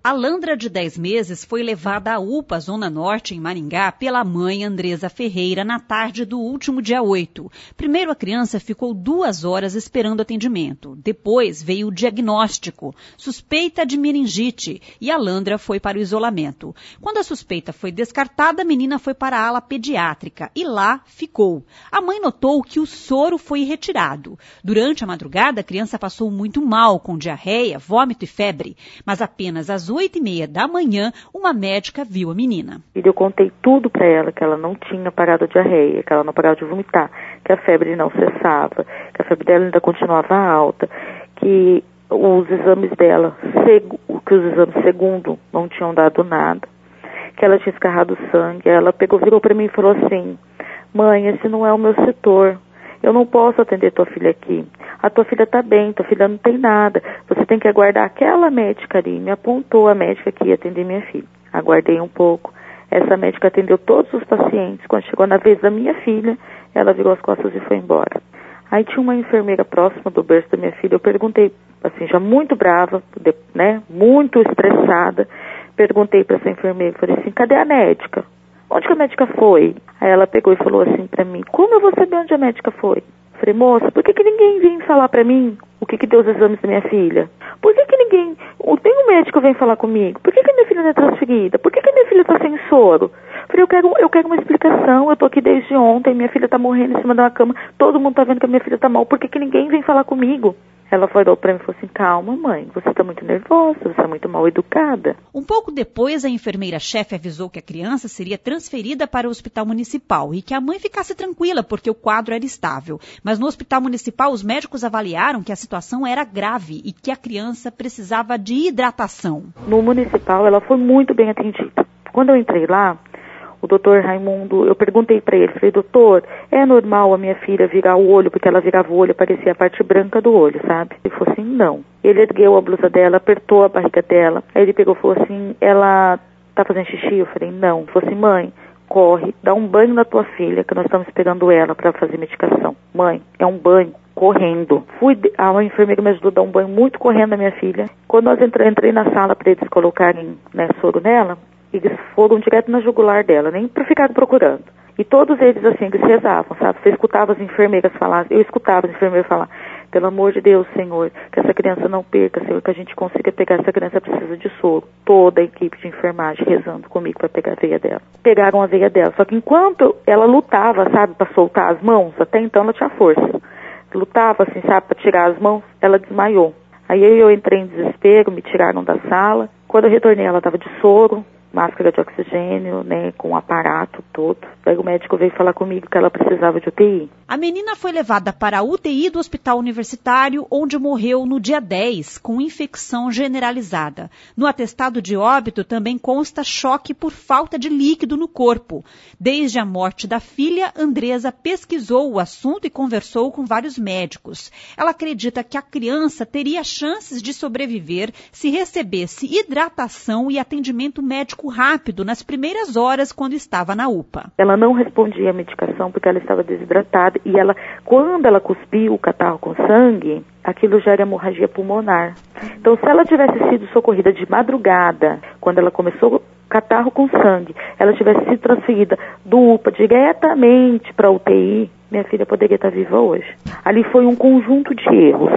A Landra, de 10 meses, foi levada à UPA Zona Norte, em Maringá, pela mãe Andresa Ferreira na tarde do último dia 8. Primeiro, a criança ficou 2 horas esperando atendimento. Depois veio o diagnóstico, suspeita de meningite, e a Landra foi para o isolamento. Quando a suspeita foi descartada, a menina foi para a ala pediátrica e lá ficou. A mãe notou que o soro foi retirado. Durante a madrugada, a criança passou muito mal, com diarreia, vômito e febre, mas apenas às 8h30 da manhã, uma médica viu a menina. Eu contei tudo para ela, que ela não tinha parado a diarreia, que ela não parava de vomitar, que a febre não cessava, que a febre dela ainda continuava alta, que os exames dela, que os exames segundo não tinham dado nada, que ela tinha escarrado sangue. Ela virou para mim e falou assim: mãe, esse não é o meu setor. Eu não posso atender tua filha aqui. A tua filha está bem, tua filha não tem nada. Você tem que aguardar aquela médica ali. Me apontou a médica que ia atender minha filha. Aguardei um pouco. Essa médica atendeu todos os pacientes. Quando chegou na vez da minha filha, ela virou as costas e foi embora. Aí tinha uma enfermeira próxima do berço da minha filha. Eu perguntei, assim, já muito brava, né, muito estressada. Perguntei para essa enfermeira, falei assim: cadê a médica? Onde que a médica foi? Aí ela pegou e falou assim pra mim: como eu vou saber onde a médica foi? Falei: moça, por que ninguém vem falar pra mim o que deu os exames da minha filha? Por que ninguém, nenhum médico vem falar comigo? Por que minha filha não é transferida? Por que minha filha tá sem soro? Falei: eu quero uma explicação, eu tô aqui desde ontem, minha filha tá morrendo em cima da cama, todo mundo tá vendo que a minha filha tá mal, por que ninguém vem falar comigo? Ela olhou para mim e falou assim: calma, mãe, você está muito nervosa, você está muito mal educada. Um pouco depois, a enfermeira-chefe avisou que a criança seria transferida para o hospital municipal e que a mãe ficasse tranquila, porque o quadro era estável. Mas no hospital municipal, os médicos avaliaram que a situação era grave e que a criança precisava de hidratação. No municipal, ela foi muito bem atendida. Quando eu entrei lá, o doutor Raimundo, eu perguntei para ele, falei: doutor, é normal a minha filha virar o olho, porque ela virava o olho, parecia a parte branca do olho, sabe? Ele falou assim: não. Ele ergueu a blusa dela, apertou a barriga dela, aí ele pegou e falou assim: ela tá fazendo xixi? Eu falei: não. Ele falou assim: mãe, corre, dá um banho na tua filha, que nós estamos esperando ela para fazer medicação. Mãe, é um banho correndo. A enfermeira me ajudou a dar um banho muito correndo na minha filha. Quando nós entrei na sala para eles colocarem, né, soro nela, eles foram direto na jugular dela, nem para ficar procurando. E todos eles, assim, eles rezavam, sabe? Você escutava as enfermeiras falar, eu escutava as enfermeiras falar: pelo amor de Deus, Senhor, que essa criança não perca, Senhor, que a gente consiga pegar, essa criança precisa de soro. Toda a equipe de enfermagem rezando comigo para pegar a veia dela. Pegaram a veia dela, só que enquanto ela lutava, sabe, para soltar as mãos, até então ela tinha força. Lutava, assim, sabe, para tirar as mãos, ela desmaiou. Aí eu entrei em desespero, me tiraram da sala. Quando eu retornei, ela estava de soro, máscara de oxigênio, né, com o aparato todo. Daí o médico veio falar comigo que ela precisava de UTI. A menina foi levada para a UTI do Hospital Universitário, onde morreu no dia 10, com infecção generalizada. No atestado de óbito também consta choque por falta de líquido no corpo. Desde a morte da filha, Andresa pesquisou o assunto e conversou com vários médicos. Ela acredita que a criança teria chances de sobreviver se recebesse hidratação e atendimento médico rápido nas primeiras horas quando estava na UPA. Ela não respondia à medicação porque ela estava desidratada e quando ela cuspiu o catarro com sangue, aquilo já era hemorragia pulmonar. Então, se ela tivesse sido socorrida de madrugada, quando ela começou catarro com sangue, ela tivesse sido transferida do UPA diretamente para a UTI, minha filha poderia estar viva hoje. Ali foi um conjunto de erros.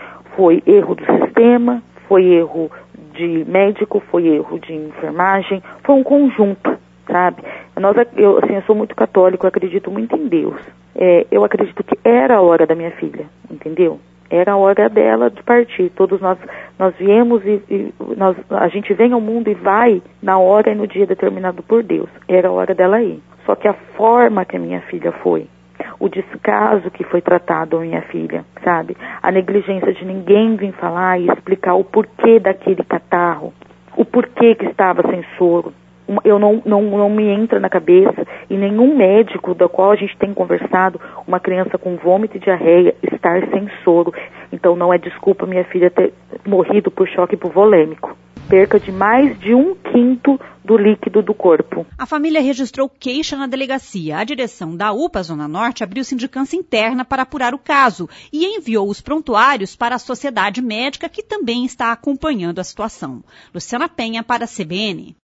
Foi erro do sistema, foi erro de médico, foi erro de enfermagem, foi um conjunto, sabe? Eu sou muito católico, eu acredito muito em Deus. Eu acredito que era a hora da minha filha, entendeu? Era a hora dela de partir. Todos nós viemos a gente vem ao mundo e vai na hora e no dia determinado por Deus. Era a hora dela ir. Só que a forma que a minha filha foi, o descaso que foi tratado a minha filha, sabe? A negligência de ninguém vir falar e explicar o porquê daquele catarro, o porquê que estava sem soro. Eu não me entra na cabeça, e nenhum médico da qual a gente tem conversado, uma criança com vômito e diarreia estar sem soro. Então não é desculpa minha filha ter morrido por choque hipovolêmico. Perca de mais de 1/5 do líquido do corpo. A família registrou queixa na delegacia. A direção da UPA Zona Norte abriu sindicância interna para apurar o caso e enviou os prontuários para a Sociedade Médica, que também está acompanhando a situação. Luciana Penha para a CBN.